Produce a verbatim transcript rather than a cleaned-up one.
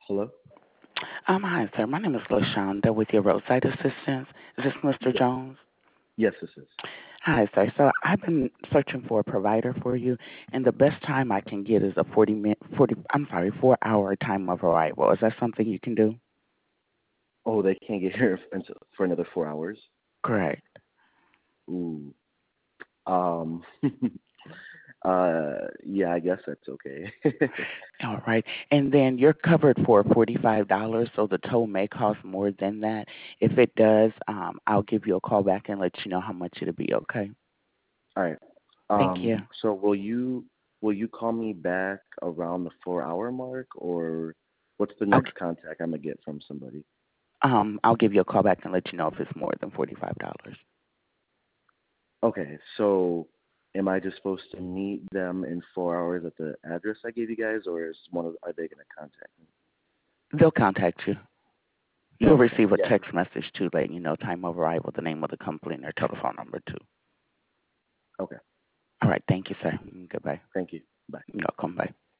Hello? Um, hi, sir. My name is LaShonda with your roadside assistance. Is this mister Yes. Jones? Yes, this is. Hi, sir. So I've been searching for a provider for you, and the best time I can get is a forty minute, forty. I'm sorry, four hour time of arrival. Is that something you can do? Oh, they can't get here until, for another four hours? Correct. Ooh. Um, uh, yeah, I guess that's okay. All right. And then you're covered for forty-five dollars, so the toll may cost more than that. If it does, um, I'll give you a call back and let you know how much it'll be. Okay. All right. Thank Um, you. so will you will you call me back around the four hour mark, or what's the I'll next contact I'm gonna get from somebody? um I'll give you a call back and let you know if it's more than forty-five dollars. Okay, so am I just supposed to meet them in four hours at the address I gave you guys, or is one of are they gonna contact me? They'll contact you. Oh, You'll okay. receive a Yeah. text message too, letting you know time of arrival, the name of the company, and their telephone number too. Okay. All right. Thank you, sir. Goodbye. Thank you. Bye. You're welcome. Bye.